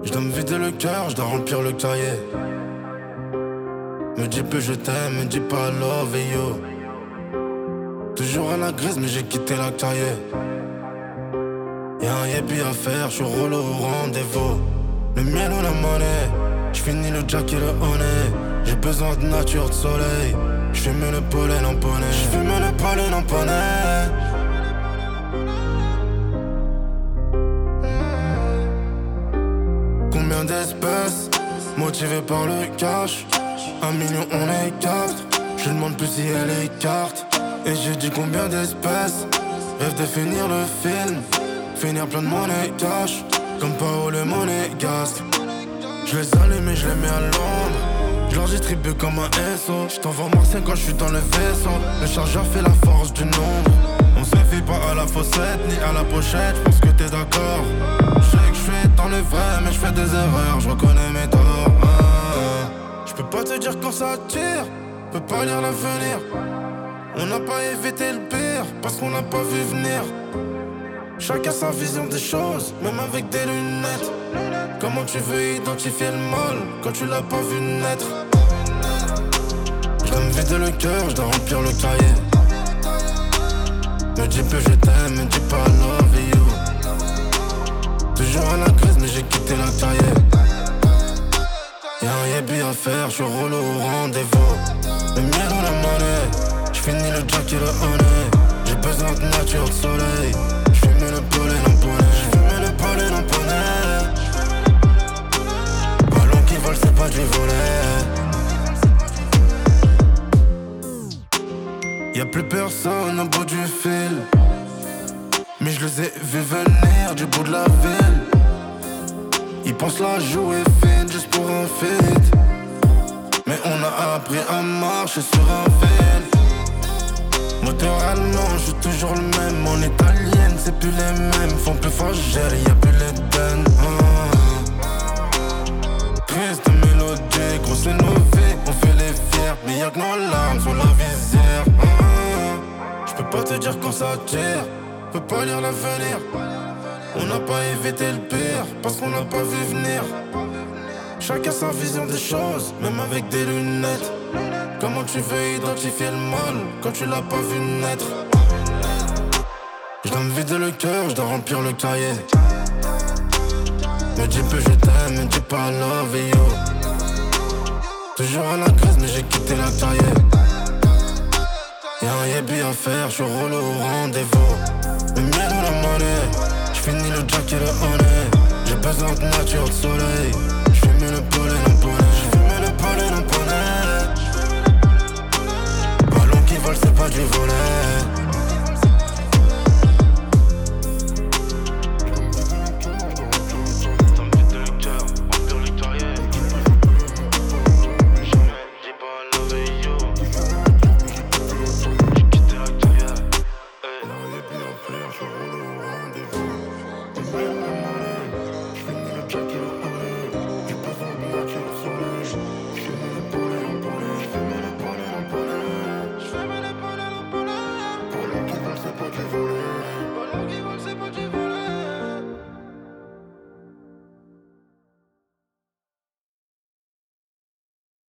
Je dois me vider le cœur, je dois remplir le cahier. Me dis plus je t'aime, me dis pas love et yo. Toujours à la grise mais j'ai quitté la cahier. Y'a un yépi à faire, j'suis relou au rendez-vous. Le miel ou la monnaie, j'finis le jack et le honey. J'ai besoin de nature, de soleil. J'fume le pollen en poney. J'fume le pollen en poney. Combien d'espèces motivées par le cash? 1 million on est 4. Je demande plus si elle écarte. Et j'ai dit combien d'espèces rêve de finir le film. Finir plein de monnaie cash. Comme Paolo Monégasque. Je les allume et je les mets à l'ombre. Je leur distribue comme un SO. Je t'envoie Marseille quand je suis dans le vaisseau. Le chargeur fait la force du nombre. On se fait pas à la fossette ni à la pochette. J'pense que t'es d'accord. Je sais que je suis dans le vrai mais je fais des erreurs. Je reconnais mes torts. Je peux pas te dire quand ça tire. Peux pas lire l'avenir. On n'a pas évité le pire parce qu'on n'a pas vu venir. Chacun sa vision des choses, même avec des lunettes. Comment tu veux identifier le mal quand tu l'as pas vu naître? Je dois me vider le cœur, je dois remplir le cahier. Me dis plus je t'aime, me dis pas love you. Toujours à la crise mais j'ai quitté la cahier. Y'a un yébi à faire, j'suis relou au rendez-vous. Le miel ou la monnaie, j'finis le jack et le honey. J'ai besoin de nature, de soleil. J'fume le pollen en poney. J'fume le pollen en poney. Ballon qui vole, c'est pas du volet. Y'a plus personne au bout du fil. Mais je les ai vus venir du bout de la ville. Ils pensent la jouer fine juste pour un feat. Mais on a appris à marcher sur un fil. Moteur allemand, je suis toujours le même. Mon italienne, c'est plus les mêmes. Font plus fragile, y'a plus les den. Triste mélodie, grosse innovée. On fait les fiers, mais y'a que nos larmes sur la visière. J'peux pas te dire quand ça tire. Peux pas lire l'avenir. On n'a pas évité le pire parce qu'on n'a pas vu venir. Chacun sa vision des choses, même avec des lunettes. Comment tu veux identifier le mal quand tu l'as pas vu naître? Je dois me vider le cœur, je dois remplir le cahier. Me dis plus je t'aime, me dis pas love you. Toujours à la crise mais j'ai quitté la cahier. Y'a un yébi à faire, j'suis relou au rendez-vous. Le miel ou la monnaie, j'finis le jack et le honey. J'ai besoin de nature, de soleil. J'fume le pollen en poney. J'fume le pollen en poney. Ballon qui vole, c'est pas du volet.